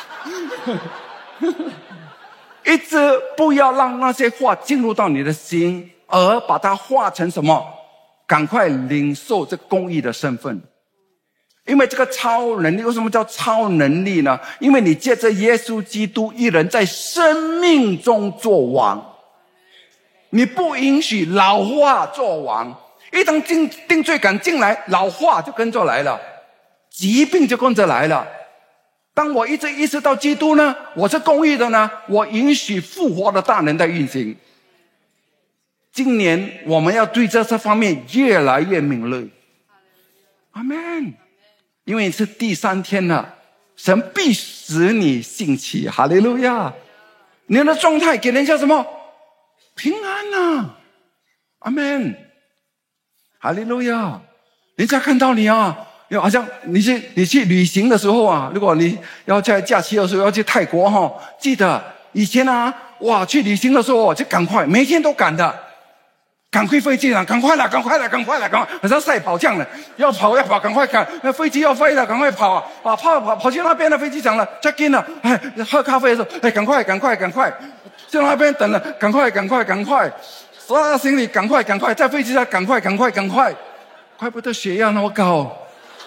一直不要让那些话进入到你的心，而把它化成什么？赶快领受这公义的身份。因为这个超能力，为什么叫超能力呢？因为你借着耶稣基督一人在生命中做王，你不允许老化做王。一当定罪感进来，老化就跟着来了，疾病就跟着来了。当我一直意识到基督呢，我是公义的呢，我允许复活的大能在运行。今年我们要对这方面越来越敏锐。阿们。因为是第3天了，神必使你兴起。哈利路亚。你的状态给人家什么？平安啊。阿们。哈利路亚。人家看到你啊，好像你去旅行的时候啊，如果你要在假期的时候要去泰国哈，记得以前啊，哇，去旅行的时候就赶快，每天都赶的，赶快飞机了，赶快了，赶快了，赶快了，赶快，好像赛跑这样的，要跑，赶快赶，那飞机要飞了，赶快跑啊，跑去那边的飞机场了 ，check in 了，哎，喝咖啡的时候，哎，赶快，去那边等了，赶快，所有的行李赶快，在飞机上赶快，怪不得血压那么高。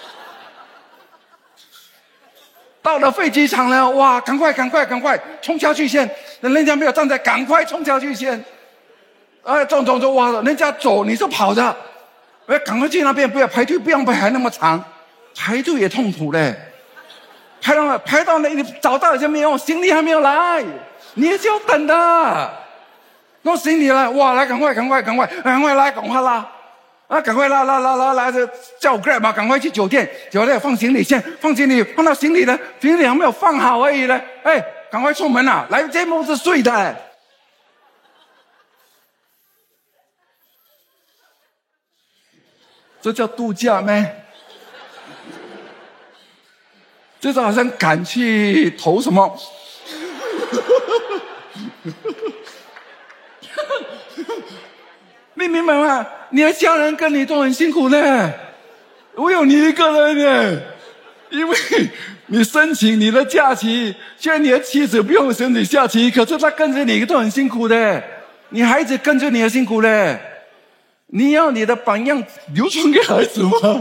到了飞机场了，哇，赶快，冲下去先，人家没有站在，赶快冲下去先。走，哇，人家走你是跑的，赶快去那边，不要排队，不要排那么长，排队也痛苦嘞。排到那里找到也没有，行李还没有来，你也就要等的。那行李来，哇，来赶快来，赶快拉。赶快拉，叫 Grab 嘛，赶快去酒店放行李先，放到行李呢，行李还没有放好而已呢，哎，赶快出门了，来这幕是睡的。这叫度假咩？这就好像赶去投什么？你明白吗？你的家人跟你都很辛苦呢，我有你一个人呢。因为你申请你的假期，虽然你的妻子不用申请假期，可是他跟着你都很辛苦的，你孩子跟着你也辛苦的。你要你的榜样流传给孩子吗？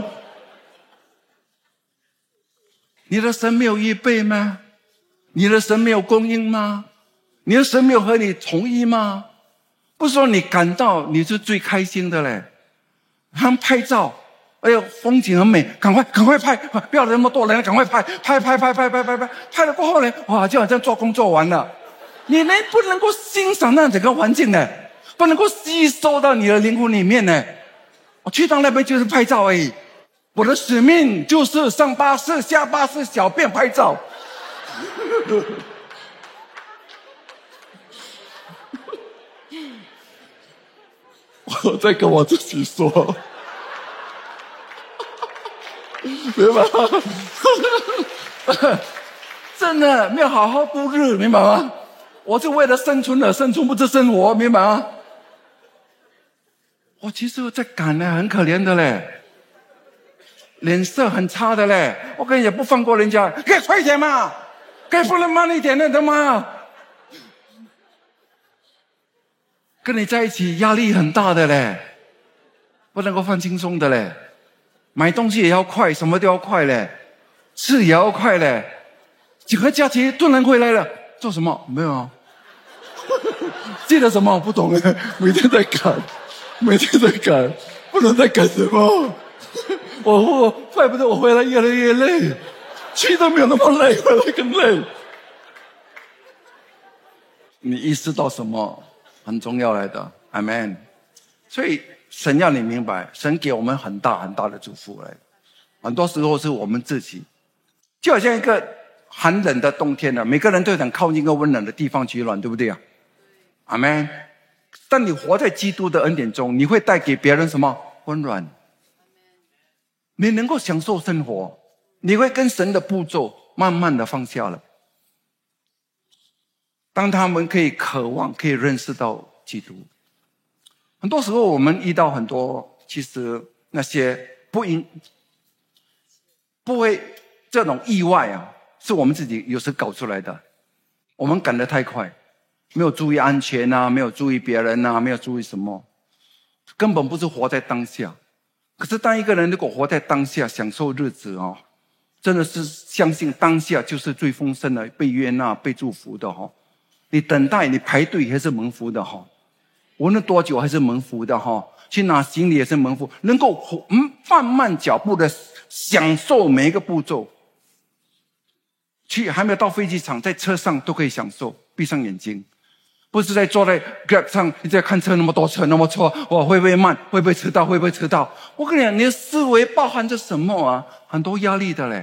你的神没有预备吗？你的神没有供应吗？你的神没有和你同意吗？不是说你赶到你是最开心的嘞。他们拍照，哎呦，风景很美，赶快拍，不要那么多人，赶快拍了过后呢，哇，就好像做工作完了，你不能够欣赏那整个环境呢，不能够吸收到你的灵魂里面呢。我去到那边就是拍照而已，我的使命就是上巴士、下巴士、小便拍照。我在跟我自己说，明白吗？真的没有好好度日，明白吗？我是为了生存而生存，不是生活，明白吗？我其实在赶呢，很可怜的嘞，脸色很差的嘞。我跟你也不放过人家，可以快一点嘛，可以不能慢一点的吗？跟你在一起压力很大的嘞，不能够放轻松的嘞。买东西也要快，什么都要快嘞，吃也要快嘞。整个假期都能回来了， 做什么？没有啊。记得什么？不懂哎，每天在赶，不能再赶什么？怪不得我回来越来越累，去都没有那么累，回来更累。你意识到什么很重要来的 ，Amen。所以神要你明白，神给我们很大很大的祝福来的，很多时候是我们自己，就好像一个寒冷的冬天每个人都想靠近一个温暖的地方取暖，对不对啊？阿们。当你活在基督的恩典中，你会带给别人什么？温暖。你能够享受生活，你会跟神的步骤慢慢的放下了。当他们可以渴望，可以认识到基督。很多时候我们遇到很多其实那些不会这种意外是我们自己有时搞出来的。我们赶得太快，没有注意安全没有注意别人没有注意什么，根本不是活在当下。可是当一个人如果活在当下，享受日子真的是相信当下就是最丰盛的，被悦纳被祝福的你等待你排队还是蒙福的无论多久还是蒙福的去拿行李也是蒙福，能够放慢脚步的享受每一个步骤。还没有到飞机场，在车上都可以享受，闭上眼睛，不是在坐在 Grab 上你在看车，那么多车那么错，会不会慢，会不会迟到。我跟你讲，你的思维包含着什么很多压力的嘞。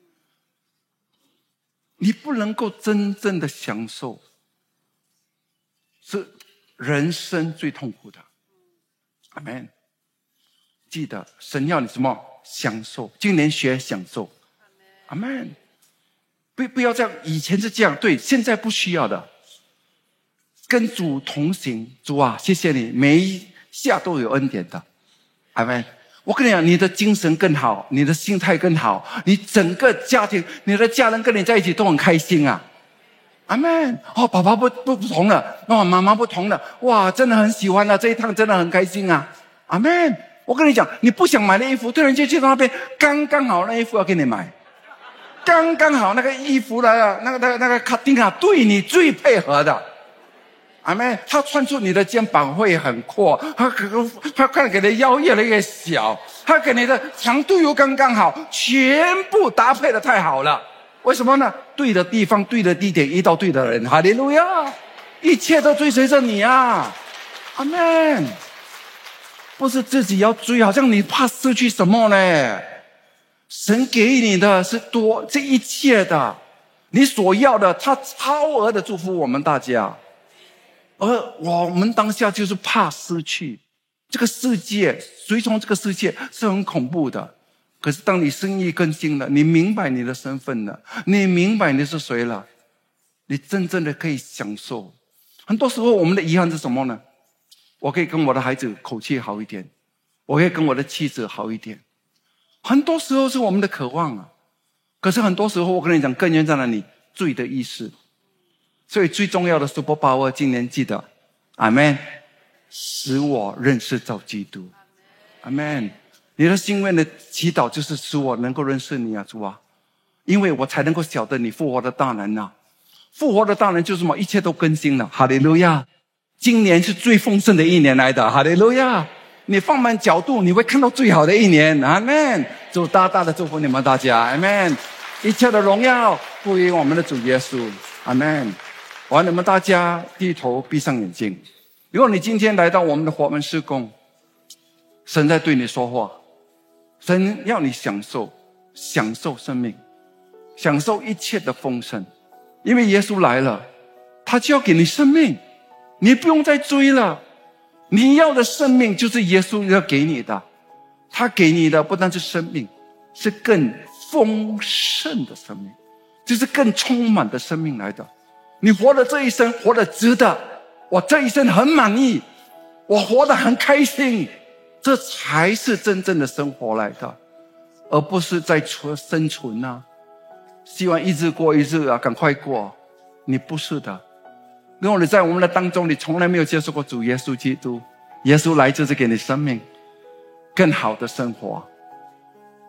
你不能够真正的享受，是人生最痛苦的。阿们。记得神要你什么？享受。今年学享受。阿们。不要这样，以前是这样，对，现在不需要的。跟主同行，主啊，谢谢你，每一下都有恩典的。阿们。我跟你讲，你的精神更好，你的心态更好，你整个家庭，你的家人跟你在一起都很开心阿们。爸爸不同了，妈妈不同了，哇，真的很喜欢这一趟真的很开心阿们。我跟你讲，你不想买的衣服，突然间去到那边，刚刚好那衣服要给你买，刚刚好那个衣服的那个卡丁对你最配合的。阿妹，他穿出你的肩膀会很阔，他看给你的腰越来越小，他给你的长度又刚刚好，全部搭配的太好了。为什么呢？对的地方，对的地点，遇到对的人。哈利路亚！一切都追随着你阿们。不是自己要追，好像你怕失去什么呢？神给你的是多，这一切的，你所要的，他超额的祝福我们大家。而我们当下就是怕失去这个世界，随从这个世界是很恐怖的。可是当你生意更新了，你明白你的身份了，你明白你是谁了，你真正的可以享受。很多时候我们的遗憾是什么呢？我可以跟我的孩子口气好一点，我可以跟我的妻子好一点，很多时候是我们的渴望可是很多时候我跟你讲，根源在哪里？罪的意识。所以最重要的 Super Power 今年记得，阿们，使我认识到基督。阿们。你的心愿的祈祷就是使我能够认识你主啊，因为我才能够晓得你复活的大能复活的大能就是什么？一切都更新了。哈利路亚！今年是最丰盛的一年来的。哈利路亚！你放慢角度，你会看到最好的一年。阿们。主大大的祝福你们大家。阿们。一切的荣耀归于我们的主耶稣。阿们。我要你们大家低头闭上眼睛。如果你今天来到我们的活门事工，神在对你说话，神要你享受生命，享受一切的丰盛。因为耶稣来了，他就要给你生命，你不用再追了。你要的生命就是耶稣要给你的，他给你的不单是生命，是更丰盛的生命，就是更充满的生命来的。你活的这一生活得值得，我这一生很满意，我活得很开心，这才是真正的生活来的，而不是在生存希望一日过一日赶快过。你不是的。如果你在我们的当中，你从来没有接受过主耶稣基督，耶稣来就是给你生命，更好的生活。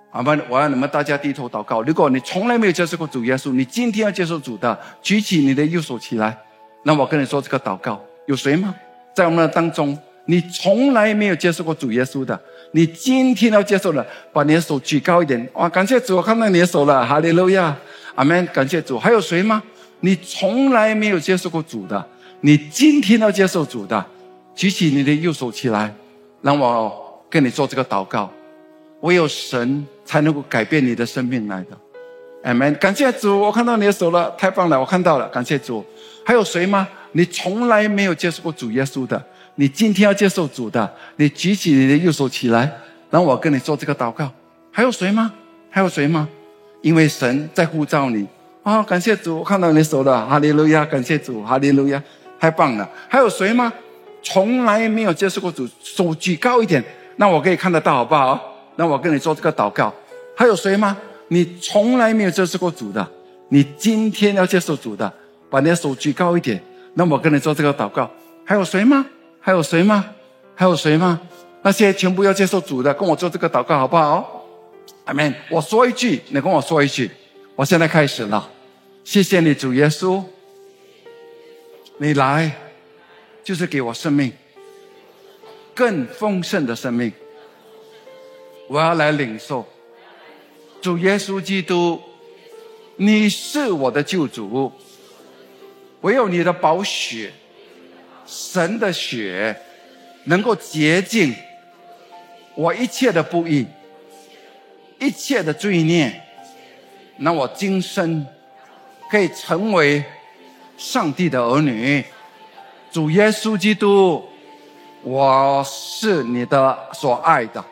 阿们，我要你们大家低头祷告。如果你从来没有接受过主耶稣，你今天要接受主的，举起你的右手起来。那我跟你说这个祷告，有谁吗？在我们的当中，你从来没有接受过主耶稣的，你今天要接受了，把你的手举高一点。哇，感谢主，我看到你的手了，哈利路亚，阿们，感谢主。还有谁吗？你从来没有接受过主的，你今天要接受主的，举起你的右手起来，让我跟你做这个祷告。唯有神才能够改变你的生命来的。Amen， 感谢主，我看到你的手了，太棒了，我看到了，感谢主。还有谁吗？你从来没有接受过主耶稣的，你今天要接受主的，你举起你的右手起来，让我跟你做这个祷告。还有谁吗？还有谁吗？因为神在呼召你。感谢主，我看到你的手了，哈利路亚，感谢主，哈利路亚，太棒了。还有谁吗？从来没有接受过主，手举高一点，那我可以看得到好不好？那我跟你做这个祷告。还有谁吗？你从来没有接受过主的，你今天要接受主的，把你的手举高一点，那我跟你做这个祷告。还有谁吗？还有谁吗？还有谁吗？那些全部要接受主的，跟我做这个祷告好不好？阿们。我说一句，你跟我说一句。我现在开始了。谢谢你主耶稣，你来就是给我生命，更丰盛的生命。我要来领受主耶稣基督，你是我的救主，唯有你的宝血，神的血能够洁净我一切的不义，一切的罪孽，让我今生可以成为上帝的儿女。主耶稣基督，我是你的所爱的，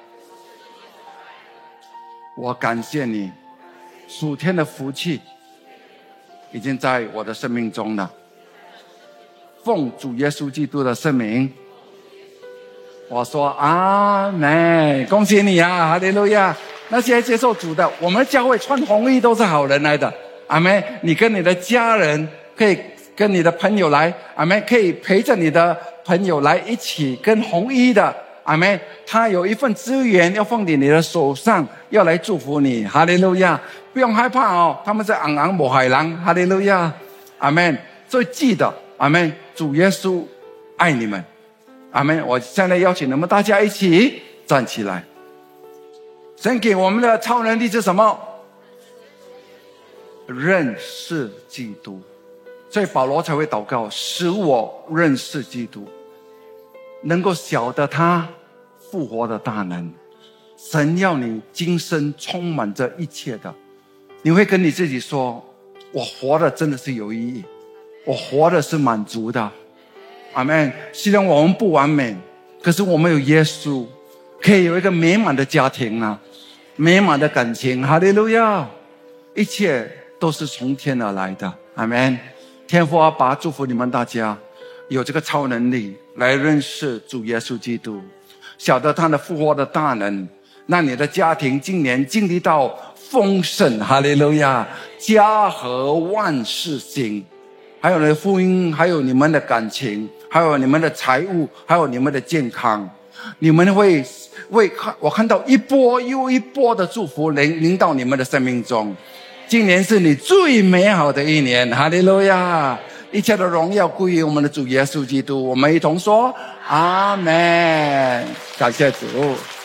我感谢你，属天的福气已经在我的生命中了。奉主耶稣基督的圣名，我说阿们，恭喜你啊，哈利路亚。那些接受主的，我们教会穿红衣都是好人来的，阿们。你跟你的家人可以跟你的朋友来，阿们，可以陪着你的朋友来一起跟红衣的，阿们，他有一份资源要放在你的手上，要来祝福你，哈利路亚。不用害怕哦，他们是昂昂某海狼，哈利路亚，阿们。所以记得，阿们，主耶稣爱你们，阿们。我现在邀请你们大家一起站起来。神给我们的超能力是什么？认识基督。所以保罗才会祷告，使我认识基督，能够晓得他复活的大能。神要你今生充满着一切的，你会跟你自己说，我活的真的是有意义，我活的是满足的。阿们。虽然我们不完美，可是我们有耶稣，可以有一个美满的家庭啊，美满的感情，哈利路亚。一切都是从天而来的，阿们。天父阿爸，祝福你们大家有这个超能力来认识主耶稣基督，晓得他的复活的大能，让你的家庭今年经历到丰盛，哈利路亚，家和万事兴。还有你的福音，还有你们的感情，还有你们的财务，还有你们的健康，你们会我看到一波又一波的祝福临到你们的生命中。今年是你最美好的一年，哈利路亚。一切的荣耀归于我们的主耶稣基督，我们一同说阿们。感谢主。